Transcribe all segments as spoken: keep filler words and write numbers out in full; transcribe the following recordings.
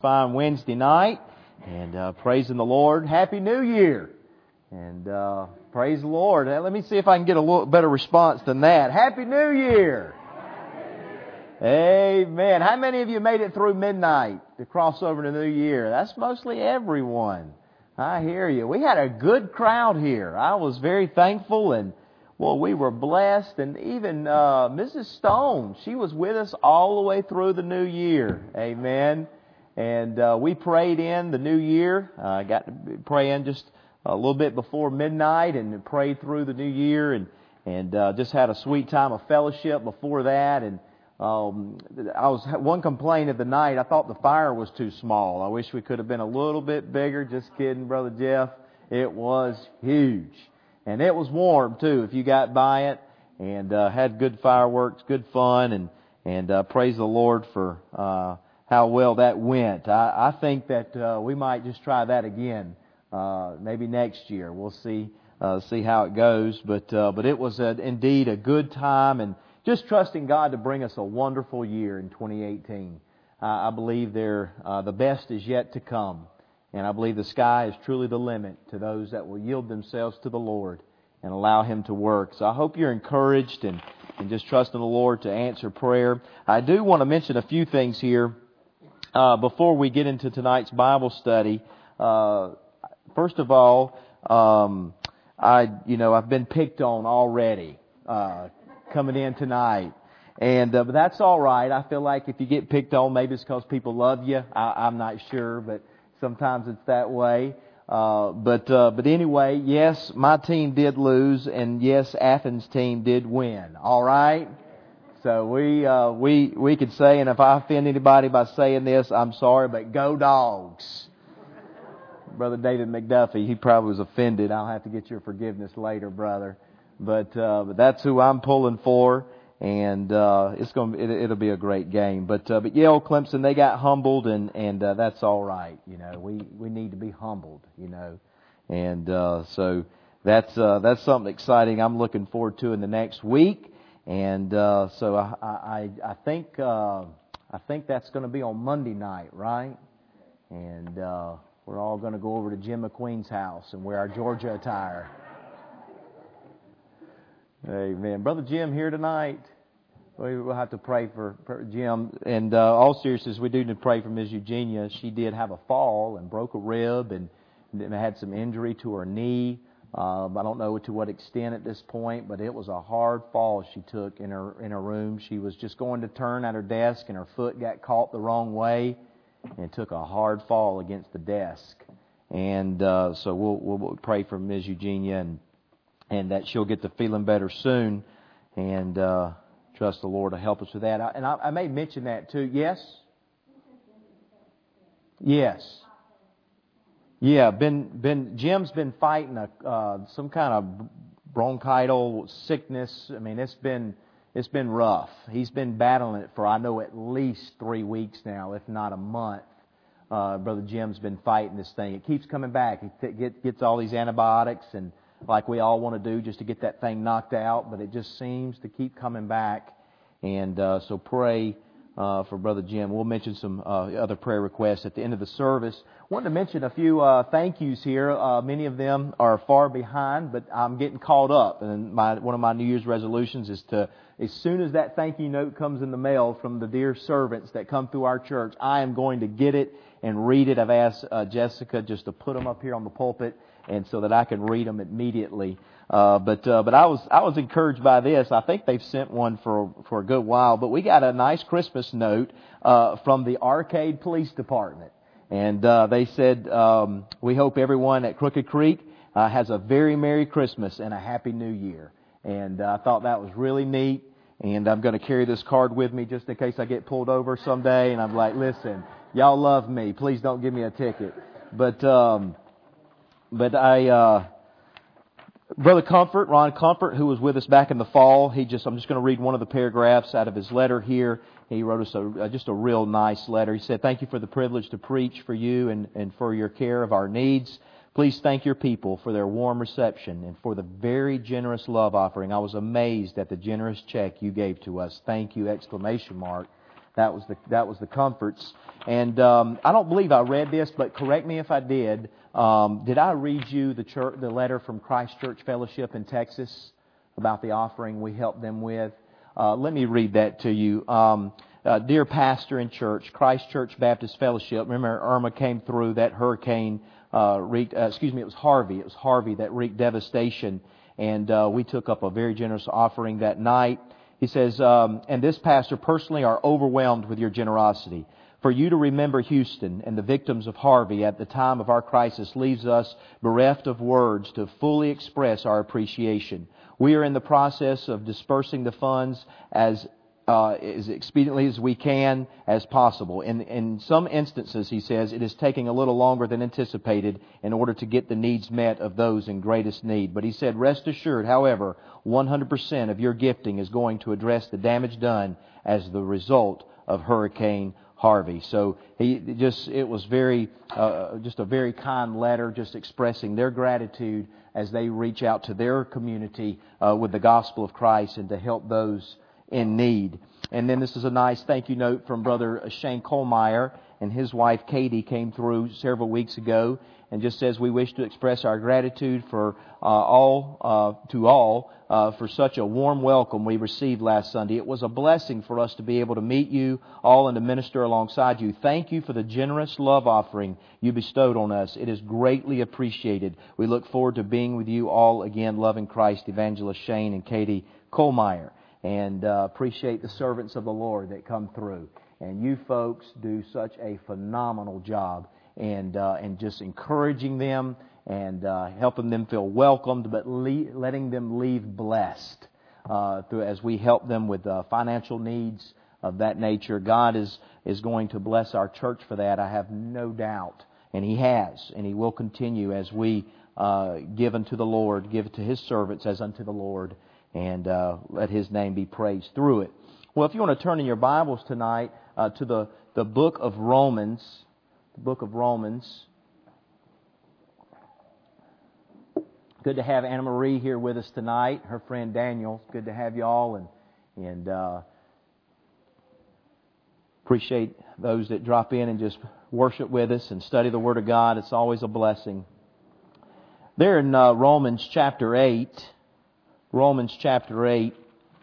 fine Wednesday night and uh, praising the Lord. Happy New Year. And uh, praise the Lord. Now, let me see if I can get a little better response than that. Happy New Year. Amen. How many of you made it through midnight to cross over to New Year? That's mostly everyone. I hear you. We had a good crowd here. I was very thankful, and well, we were blessed. And even uh, Missus Stone, she was with us all the way through the New Year. Amen. And uh, we prayed in the New Year. I uh, got to pray in just a little bit before midnight and prayed through the New Year, and and uh, just had a sweet time of fellowship before that. And um, I was one complaint of the night. I thought the fire was too small. I wish we could have been a little bit bigger. Just kidding, Brother Jeff. It was huge, and it was warm too. If you got by it, and uh, had good fireworks, good fun, and and uh, praise the Lord for uh, how well that went. I, I think that uh, we might just try that again. Uh, maybe next year. We'll see uh, see how it goes. But uh, but it was a, indeed a good time, and just trusting God to bring us a wonderful year in twenty eighteen. Uh, I believe there uh, the best is yet to come, and I believe the sky is truly the limit to those that will yield themselves to the Lord and allow Him to work. So I hope you're encouraged and, and just trusting the Lord to answer prayer. I do want to mention a few things here uh, before we get into tonight's Bible study. Uh, First of all, um, I, you know, I've been picked on already, uh, coming in tonight. And, uh, but that's all right. I feel like if you get picked on, maybe it's because people love you. I, I'm not sure, but sometimes it's that way. Uh, but, uh, but anyway, yes, my team did lose, and yes, Athens' team did win. All right? So we, uh, we, we could say, and if I offend anybody by saying this, I'm sorry, but go Dogs. Brother David McDuffie, he probably was offended. I'll have to get your forgiveness later, brother. But uh, but that's who I'm pulling for, and uh, it's going it, it'll be a great game. But uh, but Yale Clemson, they got humbled, and and uh, that's all right. You know, we we need to be humbled. You know, and uh, so that's uh, that's something exciting. I'm looking forward to in the next week, and uh, so I I I think uh, I think that's going to be on Monday night, right? And uh, we're all going to go over to Jim McQueen's house and wear our Georgia attire. Amen. Brother Jim here tonight. We'll have to pray for, for Jim. And uh, all seriousness, we do need to pray for Miz Eugenia. She did have a fall and broke a rib and had some injury to her knee. Uh, I don't know to what extent at this point, but it was a hard fall she took in her in her room. She was just going to turn at her desk, and her foot got caught the wrong way, and took a hard fall against the desk. And uh, so we'll, we'll pray for Miz Eugenia, and and that she'll get to feeling better soon, and uh, trust the Lord to help us with that. I, and I, I may mention that too. Yes? Yes. Yeah, been been Jim's been fighting a uh, some kind of bronchital sickness. I mean, it's been It's been rough. He's been battling it for, I know, at least three weeks now, if not a month. Uh, Brother Jim's been fighting this thing. It keeps coming back. He t- get, gets all these antibiotics, and like we all want to do just to get that thing knocked out, but it just seems to keep coming back. And uh, so pray uh, for Brother Jim. We'll mention some uh, other prayer requests at the end of the service. Wanted to mention a few uh, thank yous here. Uh, many of them are far behind, but I'm getting caught up. And my one of my New Year's resolutions is to, as soon as that thank you note comes in the mail from the dear servants that come through our church, I am going to get it and read it. I've asked uh, Jessica just to put them up here on the pulpit, and so that I can read them immediately. Uh, but uh, but I was I was encouraged by this. I think they've sent one for for a good while. But we got a nice Christmas note uh, from the Arcade Police Department, and uh, they said um, we hope everyone at Crooked Creek uh, has a very Merry Christmas and a Happy New Year. And uh, I thought that was really neat. And I'm going to carry this card with me just in case I get pulled over someday. And I'm like, listen, y'all love me. Please don't give me a ticket. But um, but I. Uh, Brother Comfort, Ron Comfort, who was with us back in the fall, he just, I'm just going to read one of the paragraphs out of his letter here. He wrote us a, just a real nice letter. He said, thank you for the privilege to preach for you and, and for your care of our needs. Please thank your people for their warm reception and for the very generous love offering. I was amazed at the generous check you gave to us. Thank you, exclamation mark. That was the that was the Comforts. And um, I don't believe I read this, but correct me if I did. Um, did I read you the church, the letter from Christ Church Fellowship in Texas about the offering we helped them with? Uh, let me read that to you. Um, uh, dear pastor and church, Christ Church Baptist Fellowship. Remember, Irma came through. That hurricane uh, wreaked. Uh, excuse me, it was Harvey. It was Harvey that wreaked devastation, and uh, we took up a very generous offering that night. He says, um, and this pastor personally are overwhelmed with your generosity. For you to remember Houston and the victims of Harvey at the time of our crisis leaves us bereft of words to fully express our appreciation. We are in the process of dispersing the funds as uh, as expediently as we can as possible. In, in some instances, he says, it is taking a little longer than anticipated in order to get the needs met of those in greatest need. But he said, rest assured, however, one hundred percent of your gifting is going to address the damage done as the result of Hurricane Harvey. So he just, it was very, uh, just a very kind letter, just expressing their gratitude as they reach out to their community uh, with the gospel of Christ and to help those in need. And then this is a nice thank you note from Brother Shane Kohlmeyer, and his wife Katie came through several weeks ago and just says, we wish to express our gratitude for uh, all uh, to all uh, for such a warm welcome we received last Sunday. It was a blessing for us to be able to meet you all and to minister alongside you. Thank you for the generous love offering you bestowed on us. It is greatly appreciated. We look forward to being with you all again. Loving Christ, Evangelist Shane and Katie Kohlmeyer. And uh, appreciate the servants of the Lord that come through. And you folks do such a phenomenal job, and uh, and just encouraging them and uh, helping them feel welcomed, but le- letting them leave blessed uh, through, as we help them with uh, financial needs of that nature. God is is going to bless our church for that, I have no doubt, and He has, and He will continue as we uh, give unto the Lord, give to His servants as unto the Lord. And uh, let His name be praised through it. Well, if you want to turn in your Bibles tonight uh, to the, the book of Romans, the book of Romans. Good to have Anna Marie here with us tonight. Her friend Daniel. Good to have you all, and and uh, appreciate those that drop in and just worship with us and study the Word of God. It's always a blessing. There in uh, Romans chapter eight. Romans chapter eight.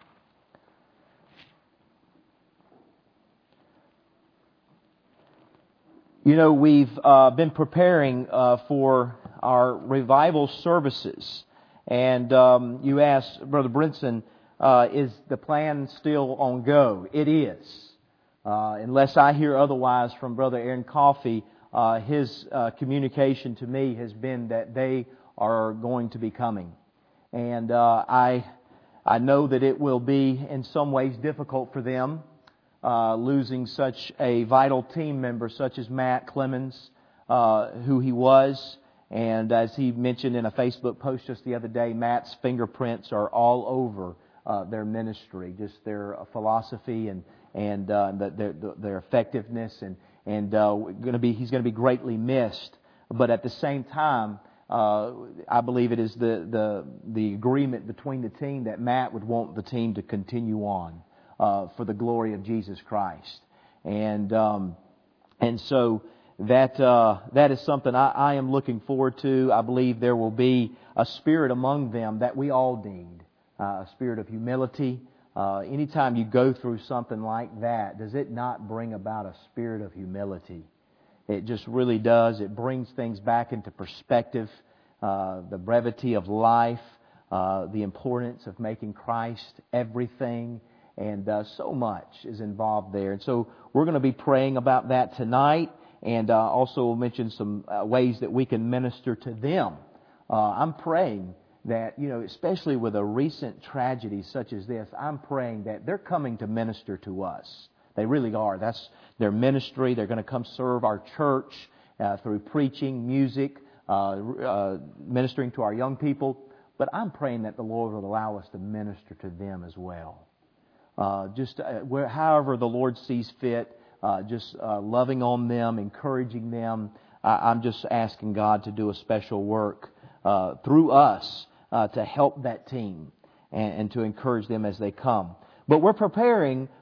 You know, we've uh, been preparing uh, for our revival services. And um, you asked, Brother Brinson, uh, is the plan still on go? It is. Uh, unless I hear otherwise from Brother Aaron Coffey, uh, his uh, communication to me has been that they are going to be coming. And uh, I I know that it will be in some ways difficult for them, uh, losing such a vital team member such as Matt Clemens, uh, who he was. And as he mentioned in a Facebook post just the other day, Matt's fingerprints are all over uh, their ministry, just their philosophy and and uh, their their effectiveness, and and uh, going to be he's going to be greatly missed. But at the same time, Uh, I believe it is the, the the agreement between the team that Matt would want the team to continue on uh, for the glory of Jesus Christ, and um, and so that uh, that is something I, I am looking forward to. I believe there will be a spirit among them that we all need, uh, a spirit of humility. Uh, anytime you go through something like that, does it not bring about a spirit of humility? It just really does. It brings things back into perspective, uh, the brevity of life, uh, the importance of making Christ everything, and uh, so much is involved there. And so we're going to be praying about that tonight, and uh, also we'll mention some uh, ways that we can minister to them. Uh, I'm praying that, you know, especially with a recent tragedy such as this, I'm praying that they're coming to minister to us. They really are. That's their ministry. They're going to come serve our church uh, through preaching, music, uh, uh, ministering to our young people. But I'm praying that the Lord will allow us to minister to them as well. Uh, just uh, where, however the Lord sees fit, uh, just uh, loving on them, encouraging them. I, I'm just asking God to do a special work uh, through us uh, to help that team and, and to encourage them as they come. But we're preparing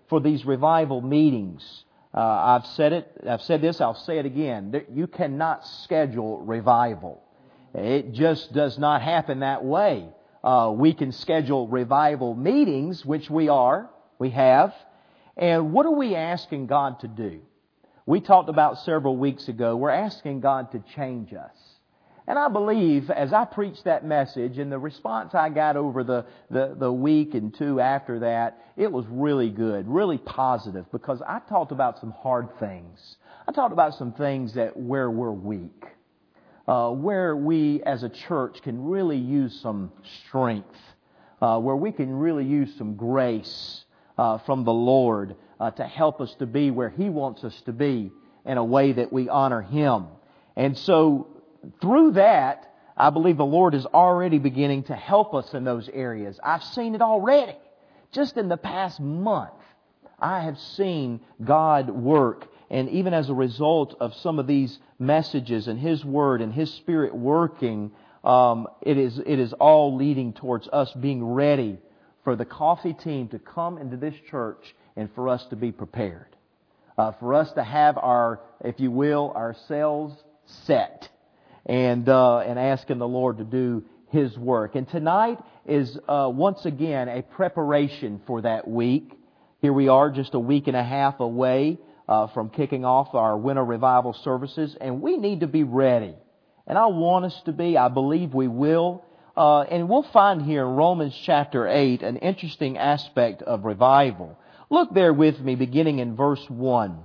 for these revival meetings. Uh, I've said it, I've said this, I'll say it again. You cannot schedule revival. It just does not happen that way. Uh, we can schedule revival meetings, which we are, we have. And what are we asking God to do? We talked about several weeks ago, we're asking God to change us. And I believe, as I preached that message, and the response I got over the, the, the week and two after that, it was really good, really positive, because I talked about some hard things. I talked about some things that where we're weak, uh, where we as a church can really use some strength, uh, where we can really use some grace uh, from the Lord uh, to help us to be where He wants us to be in a way that we honor Him. And so, through that, I believe the Lord is already beginning to help us in those areas. I've seen it already. Just in the past month, I have seen God work. And even as a result of some of these messages and His Word and His Spirit working, um, it is it is all leading towards us being ready for the coffee team to come into this church and for us to be prepared. Uh, for us to have our, if you will, ourselves set. And uh, and asking the Lord to do His work. And tonight is uh, once again a preparation for that week. Here we are just a week and a half away uh, from kicking off our winter revival services. And we need to be ready. And I want us to be. I believe we will. Uh, and we'll find here in Romans chapter eight an interesting aspect of revival. Look there with me beginning in verse one.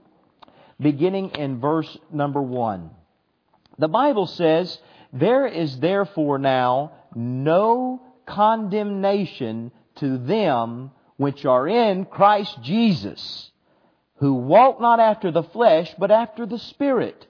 Beginning in verse number one. The Bible says, "There is therefore now no condemnation to them which are in Christ Jesus, who walk not after the flesh, but after the Spirit.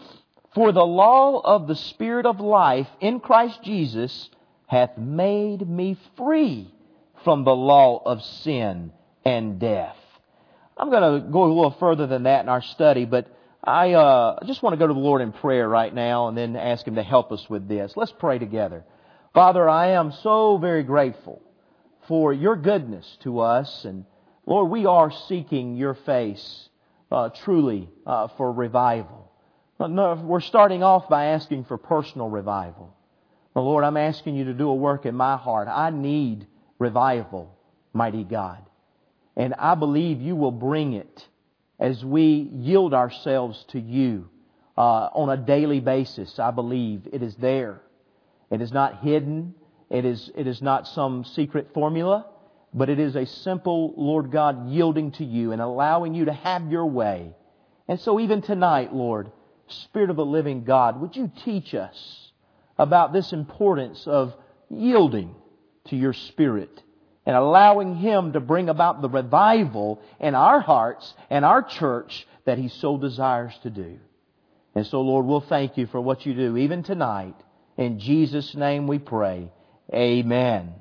For the law of the Spirit of life in Christ Jesus hath made me free from the law of sin and death." I'm going to go a little further than that in our study, but I uh, just want to go to the Lord in prayer right now and then ask Him to help us with this. Let's pray together. Father, I am so very grateful for Your goodness to us. And Lord, we are seeking Your face uh, truly uh, for revival. No, we're starting off by asking for personal revival. Well, Lord, I'm asking You to do a work in my heart. I need revival, mighty God. And I believe You will bring it as we yield ourselves to You uh, on a daily basis. I believe it is there. It is not hidden. It is, it is not some secret formula, but it is a simple, Lord God, yielding to You and allowing You to have Your way. And so even tonight, Lord, Spirit of the living God, would You teach us about this importance of yielding to Your Spirit and allowing Him to bring about the revival in our hearts and our church that He so desires to do. And so, Lord, we'll thank You for what You do even tonight. In Jesus' name we pray. Amen.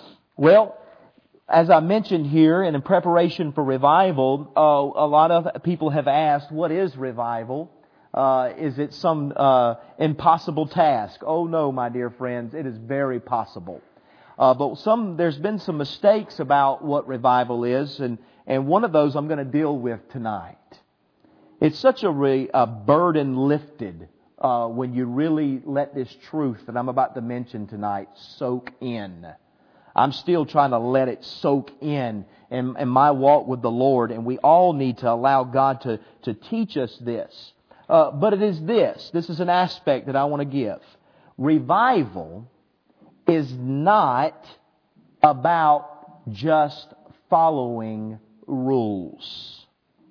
Well, as I mentioned here, and in preparation for revival, uh, a lot of people have asked, what is revival? Uh, is it some uh, impossible task? Oh no, my dear friends, it is very possible. Uh, but some, there's been some mistakes about what revival is, and, and one of those I'm going to deal with tonight. It's such a, re, a burden lifted uh, when you really let this truth that I'm about to mention tonight soak in. I'm still trying to let it soak in, in in my walk with the Lord, and we all need to allow God to, to teach us this. Uh, but it is this. This is an aspect that I want to give. Revival is not about just following rules.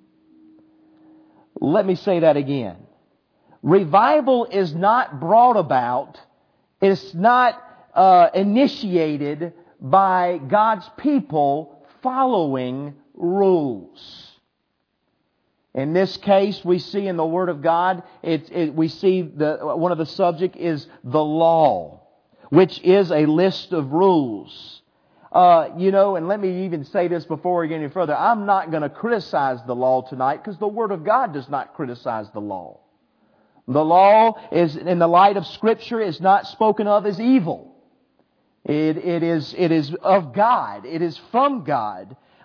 Let me say that again. Revival is not brought about, it's not uh, initiated by God's people following rules. In this case, we see in the Word of God, it, it, we see the one of the subject is the law, which is a list of rules. Uh, you know, and let me even say this before we get any further. I'm not going to criticize the law tonight because the Word of God does not criticize the law. The law is, in the light of Scripture, is not spoken of as evil. It, it is, it is of God. It is from God.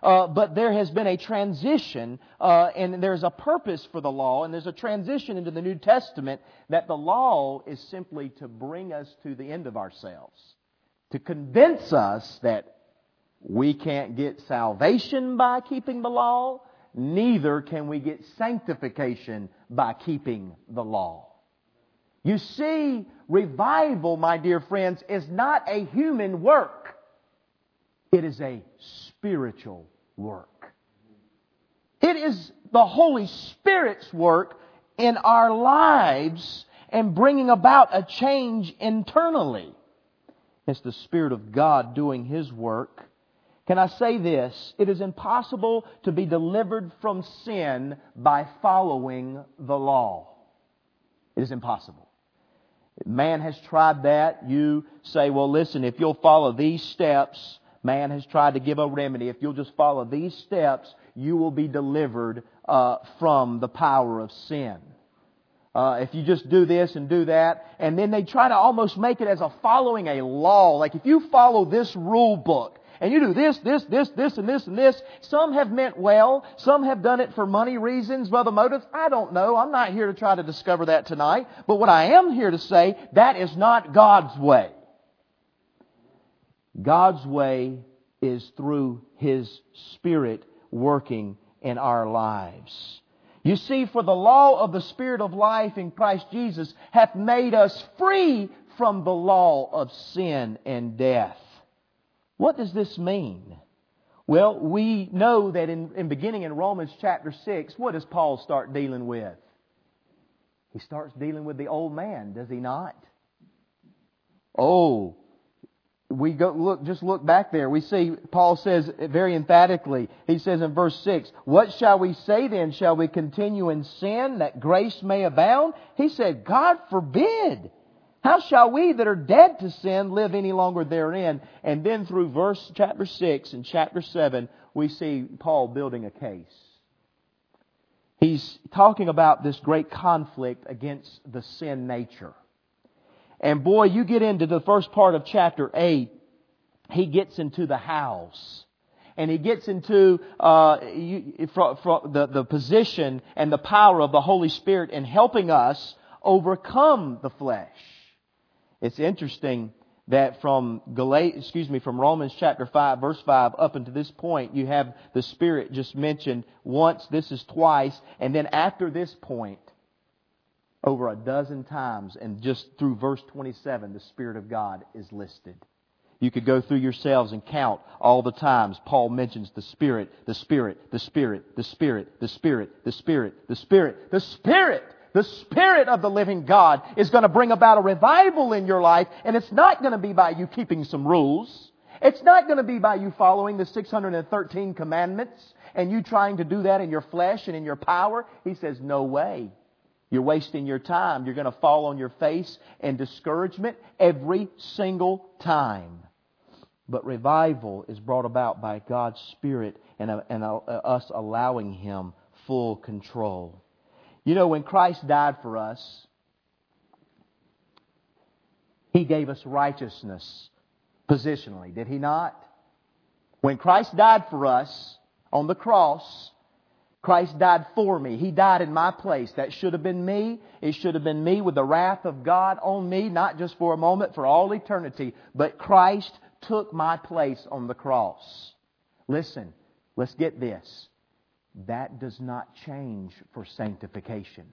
Uh, but there has been a transition, uh, and there's a purpose for the law, and there's a transition into the New Testament that the law is simply to bring us to the end of ourselves, to convince us that we can't get salvation by keeping the law, neither can we get sanctification by keeping the law. You see, revival, my dear friends, is not a human work. It is a spiritual work. It is the Holy Spirit's work in our lives and bringing about a change internally. It's the Spirit of God doing His work. Can I say this? It is impossible to be delivered from sin by following the law. It is impossible. Man has tried that. You say, well, listen, if you'll follow these steps, man has tried to give a remedy. If you'll just follow these steps, you will be delivered uh, from the power of sin. Uh, if you just do this and do that, and then they try to almost make it as a following a law. Like if you follow this rule book, and you do this, this, this, this, and this, and this. Some have meant well. Some have done it for money reasons, other motives. I don't know. I'm not here to try to discover that tonight. But what I am here to say, that is not God's way. God's way is through His Spirit working in our lives. You see, for the law of the Spirit of life in Christ Jesus hath made us free from the law of sin and death. What does this mean? Well, we know that in, in beginning in Romans chapter six, what does Paul start dealing with? He starts dealing with the old man, does he not? Oh, we go look. Just look back there. We see Paul says very emphatically. He says in verse six, "What shall we say then? Shall we continue in sin that grace may abound?" He said, "God forbid. How shall we that are dead to sin live any longer therein?" And then through verse chapter six and chapter seven, we see Paul building a case. He's talking about this great conflict against the sin nature. And boy, you get into the first part of chapter eight, he gets into the hows. And he gets into uh, you, from, from the, the position and the power of the Holy Spirit in helping us overcome the flesh. It's interesting that from Gal- excuse me, from Romans chapter five, verse five, up until this point, you have the Spirit just mentioned once, this is twice, and then after this point, over a dozen times, and just through verse twenty-seven, the Spirit of God is listed. You could go through yourselves and count all the times Paul mentions the Spirit, the Spirit, the Spirit, the Spirit, the Spirit, the Spirit, the Spirit, the Spirit. The Spirit of the living God is going to bring about a revival in your life, and it's not going to be by you keeping some rules. It's not going to be by you following the six hundred thirteen commandments and you trying to do that in your flesh and in your power. He says, no way. You're wasting your time. You're going to fall on your face in discouragement every single time. But revival is brought about by God's Spirit and, uh, and uh, us allowing Him full control. You know, when Christ died for us, He gave us righteousness positionally, did He not? When Christ died for us on the cross, Christ died for me. He died in my place. That should have been me. It should have been me with the wrath of God on me, not just for a moment, for all eternity. But Christ took my place on the cross. Listen, let's get this. That does not change for sanctification.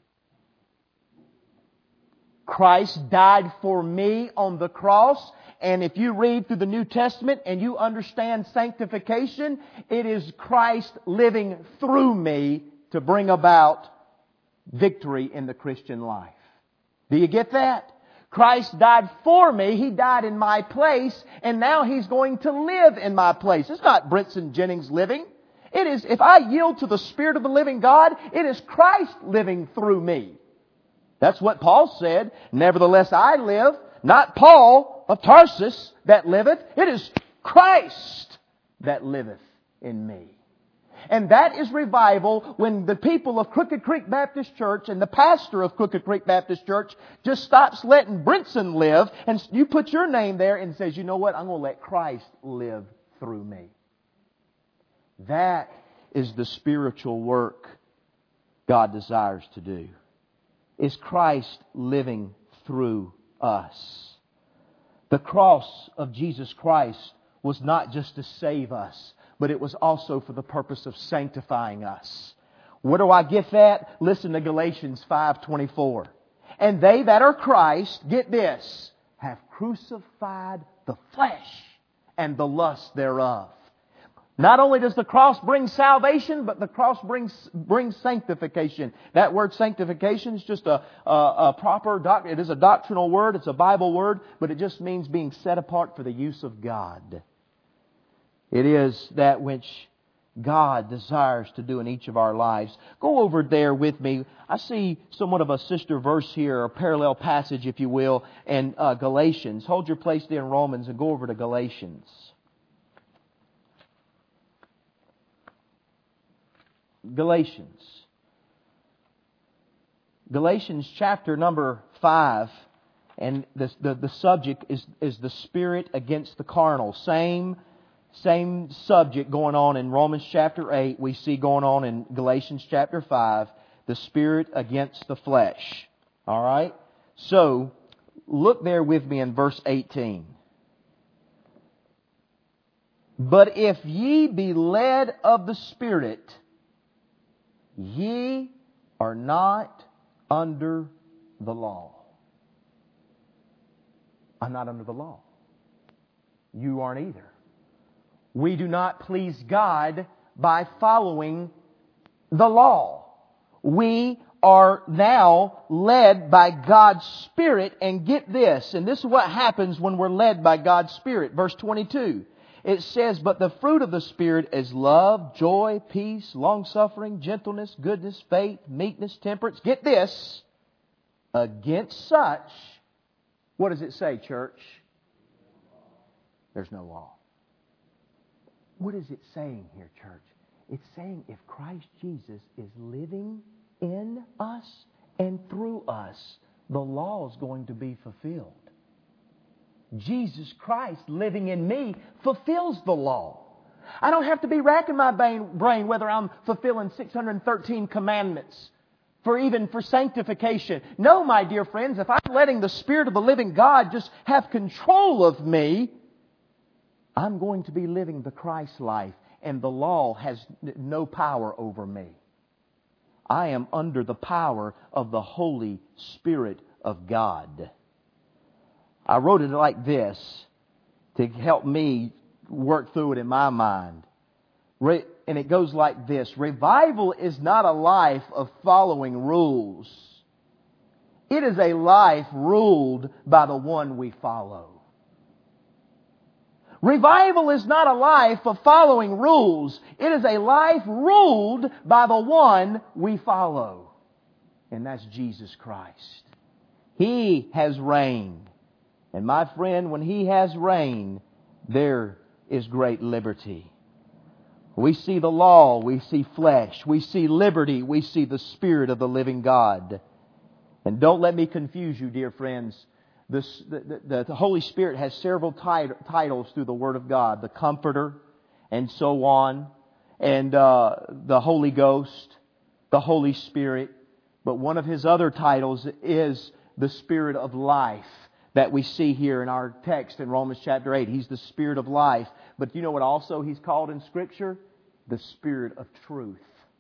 Christ died for me on the cross, and if you read through the New Testament and you understand sanctification, it is Christ living through me to bring about victory in the Christian life. Do you get that? Christ died for me. He died in my place, and now He's going to live in my place. It's not Brinson Jennings living. It is, if I yield to the Spirit of the living God, it is Christ living through me. That's what Paul said. Nevertheless I live, not Paul of Tarsus that liveth. It is Christ that liveth in me. And that is revival when the people of Crooked Creek Baptist Church and the pastor of Crooked Creek Baptist Church just stops letting Brinson live, and you put your name there and says, you know what, I'm going to let Christ live through me. That is the spiritual work God desires to do. Is Christ living through us? The cross of Jesus Christ was not just to save us, but it was also for the purpose of sanctifying us. Where do I get that? Listen to Galatians five twenty-four. And they that are Christ, get this, have crucified the flesh and the lust thereof. Not only does the cross bring salvation, but the cross brings brings sanctification. That word sanctification is just a, a, a proper doc. It is a doctrinal word. It's a Bible word, but it just means being set apart for the use of God. It is that which God desires to do in each of our lives. Go over there with me. I see somewhat of a sister verse here, a parallel passage, if you will, in uh, Galatians. Hold your place there in Romans and go over to Galatians. Galatians. Galatians chapter number five. And the, the, the subject is, is the spirit against the carnal. Same, same subject going on in Romans chapter eight. We see going on in Galatians chapter five. The spirit against the flesh. Alright? So, look there with me in verse eighteen. But if ye be led of the Spirit, ye are not under the law. I'm not under the law. You aren't either. We do not please God by following the law. We are now led by God's Spirit, and get this, and this is what happens when we're led by God's Spirit. Verse twenty-two. It says, but the fruit of the Spirit is love, joy, peace, long-suffering, gentleness, goodness, faith, meekness, temperance. Get this. Against such, what does it say, church? There's no law. What is it saying here, church? It's saying if Christ Jesus is living in us and through us, the law is going to be fulfilled. Jesus Christ living in me fulfills the law. I don't have to be racking my brain whether I'm fulfilling six hundred thirteen commandments for even for sanctification. No, my dear friends, if I'm letting the Spirit of the living God just have control of me, I'm going to be living the Christ life, and the law has no power over me. I am under the power of the Holy Spirit of God. I wrote it like this to help me work through it in my mind. Re- and it goes like this. Revival is not a life of following rules. It is a life ruled by the one we follow. Revival is not a life of following rules. It is a life ruled by the one we follow. And that's Jesus Christ. He has reigned. And my friend, when He has reigned, there is great liberty. We see the law, we see flesh, we see liberty, we see the Spirit of the living God. And don't let me confuse you, dear friends. This, the, the, the Holy Spirit has several tit- titles through the Word of God. The Comforter, and so on. And uh, the Holy Ghost, the Holy Spirit. But one of His other titles is the Spirit of life, that we see here in our text in Romans chapter eight. He's the Spirit of life. But you know what also He's called in Scripture? The Spirit of truth.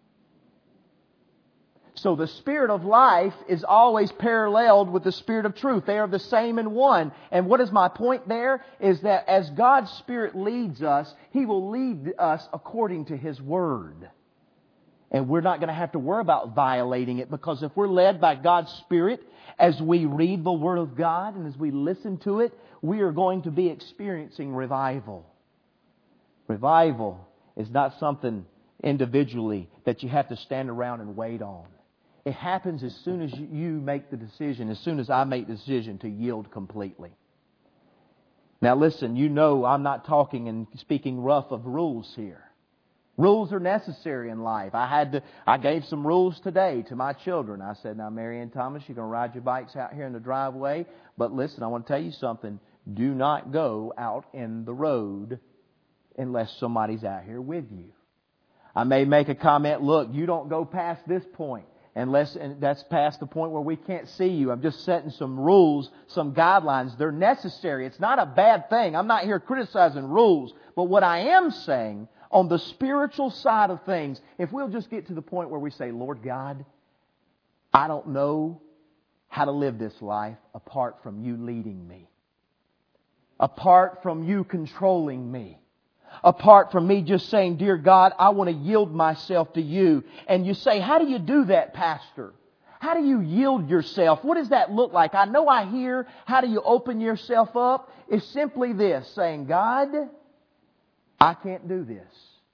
So the Spirit of life is always paralleled with the Spirit of truth. They are the same in one. And what is my point there? Is that as God's Spirit leads us, He will lead us according to His Word. And we're not going to have to worry about violating it, because if we're led by God's Spirit, as we read the Word of God and as we listen to it, we are going to be experiencing revival. Revival is not something individually that you have to stand around and wait on. It happens as soon as you make the decision, as soon as I make the decision to yield completely. Now listen, you know I'm not talking and speaking rough of rules here. Rules are necessary in life. I had to. I gave some rules today to my children. I said, now, Mary and Thomas, you're going to ride your bikes out here in the driveway. But listen, I want to tell you something. Do not go out in the road unless somebody's out here with you. I may make a comment, look, you don't go past this point unless and that's past the point where we can't see you. I'm just setting some rules, some guidelines. They're necessary. It's not a bad thing. I'm not here criticizing rules. But what I am saying, on the spiritual side of things, if we'll just get to the point where we say, Lord God, I don't know how to live this life apart from you leading me. Apart from you controlling me. Apart from me just saying, dear God, I want to yield myself to you. And you say, how do you do that, Pastor? How do you yield yourself? What does that look like? I know I hear, how do you open yourself up? It's simply this, saying, God, I can't do this.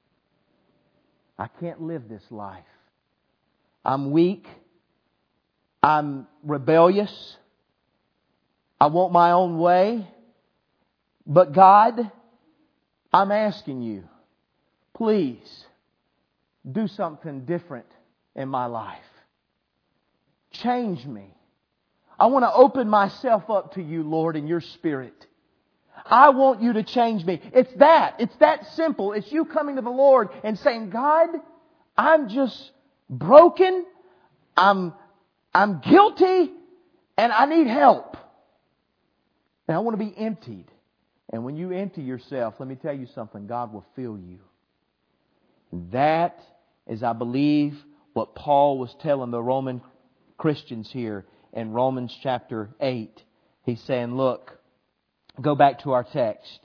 I can't live this life. I'm weak. I'm rebellious. I want my own way. But God, I'm asking you, please do something different in my life. Change me. I want to open myself up to you, Lord, in your Spirit. I want you to change me. It's that. It's that simple. It's you coming to the Lord and saying, God, I'm just broken. I'm, I'm guilty and I need help. And I want to be emptied. And when you empty yourself, let me tell you something, God will fill you. That is, I believe, what Paul was telling the Roman Christians here in Romans chapter eight. He's saying, look, go back to our text.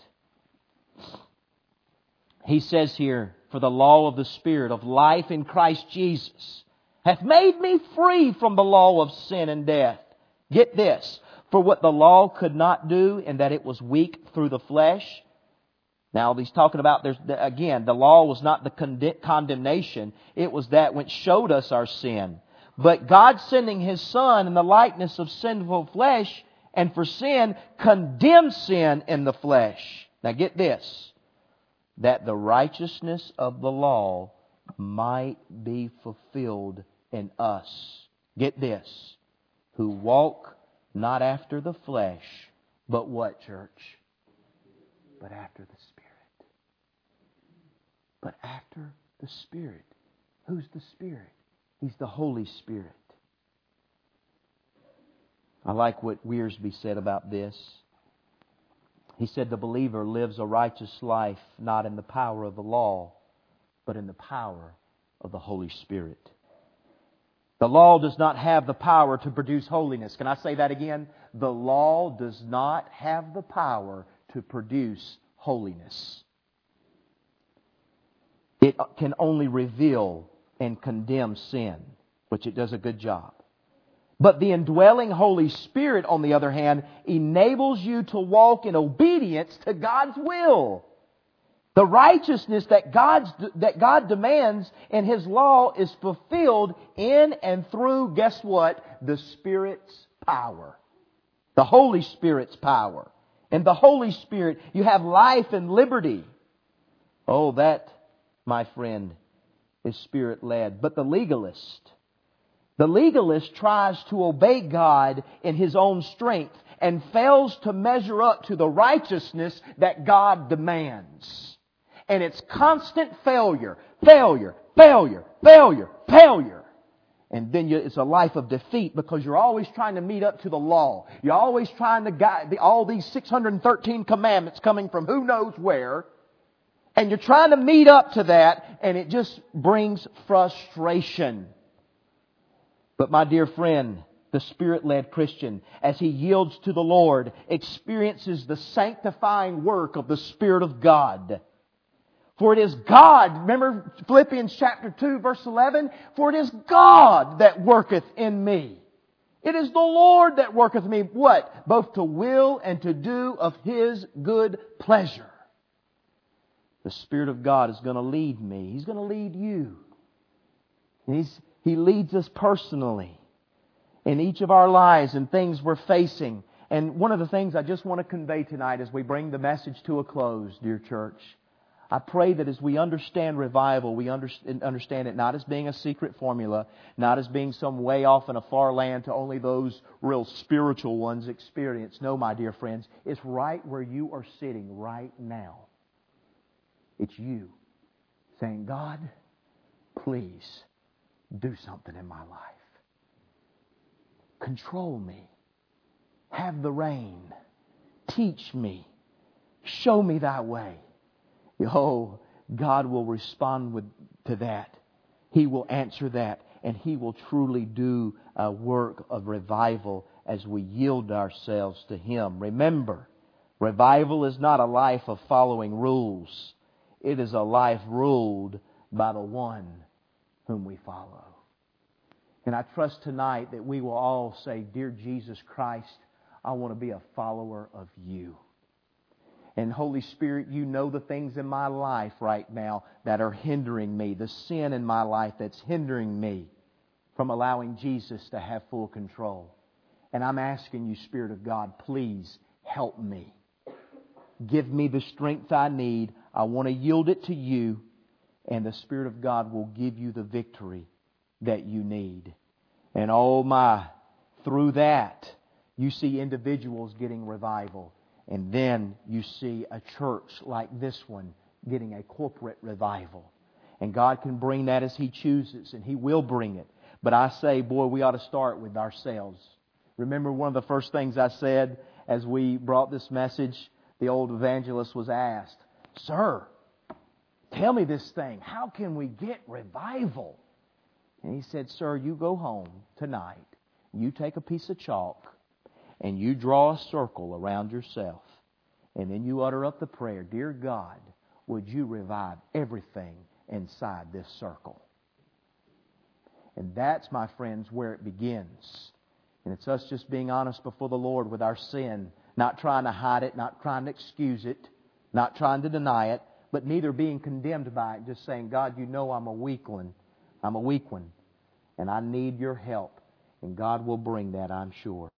He says here, for the law of the Spirit of life in Christ Jesus hath made me free from the law of sin and death. Get this. For what the law could not do, in that it was weak through the flesh. Now he's talking about, there's again, the law was not the condemnation. It was that which showed us our sin. But God sending His Son in the likeness of sinful flesh, and for sin, condemned sin in the flesh. Now get this. That the righteousness of the law might be fulfilled in us. Get this. Who walk not after the flesh, but what, church? But after the Spirit. But after the Spirit. Who's the Spirit? He's the Holy Spirit. I like what Wiersbe said about this. He said the believer lives a righteous life not in the power of the law, but in the power of the Holy Spirit. The law does not have the power to produce holiness. Can I say that again? The law does not have the power to produce holiness. It can only reveal and condemn sin, which it does a good job. But the indwelling Holy Spirit, on the other hand, enables you to walk in obedience to God's will. The righteousness that God's, that God demands in His law is fulfilled in and through, guess what? The Spirit's power. The Holy Spirit's power. In the Holy Spirit, you have life and liberty. Oh, that, my friend, is Spirit-led. But the legalist, the legalist tries to obey God in his own strength and fails to measure up to the righteousness that God demands. And it's constant failure, failure, failure, failure, failure. And then you, it's a life of defeat because you're always trying to meet up to the law. You're always trying to guide the, all these six hundred thirteen commandments coming from who knows where. And you're trying to meet up to that, and it just brings frustration. But my dear friend, the Spirit-led Christian, as he yields to the Lord, experiences the sanctifying work of the Spirit of God. For it is God, remember Philippians chapter two verse eleven? For it is God that worketh in me. It is the Lord that worketh me, what? Both to will and to do of His good pleasure. The Spirit of God is going to lead me. He's going to lead you. And he's, He leads us personally in each of our lives and things we're facing. And one of the things I just want to convey tonight as we bring the message to a close, dear church, I pray that as we understand revival, we understand it not as being a secret formula, not as being some way off in a far land to only those real spiritual ones experience. No, my dear friends, it's right where you are sitting right now. It's you saying, God, please do something in my life. Control me. Have the reign. Teach me. Show me thy way. Oh, God will respond with, to that. He will answer that, and He will truly do a work of revival as we yield ourselves to Him. Remember, revival is not a life of following rules. It is a life ruled by the one whom we follow. And I trust tonight that we will all say, Dear Jesus Christ, I want to be a follower of You. And Holy Spirit, You know the things in my life right now that are hindering me, the sin in my life that's hindering me from allowing Jesus to have full control. And I'm asking You, Spirit of God, please help me. Give me the strength I need. I want to yield it to You, and the Spirit of God will give you the victory that you need. And oh my, through that, you see individuals getting revival. And then you see a church like this one getting a corporate revival. And God can bring that as He chooses, and He will bring it. But I say, boy, we ought to start with ourselves. Remember one of the first things I said as we brought this message? The old evangelist was asked, Sir, tell me this thing. How can we get revival? And he said, Sir, you go home tonight. You take a piece of chalk and you draw a circle around yourself. And then you utter up the prayer, Dear God, would You revive everything inside this circle? And that's, my friends, where it begins. And it's us just being honest before the Lord with our sin, not trying to hide it, not trying to excuse it, not trying to deny it, but neither being condemned by it, just saying, God, You know I'm a weak one. I'm a weak one, and I need Your help. And God will bring that, I'm sure.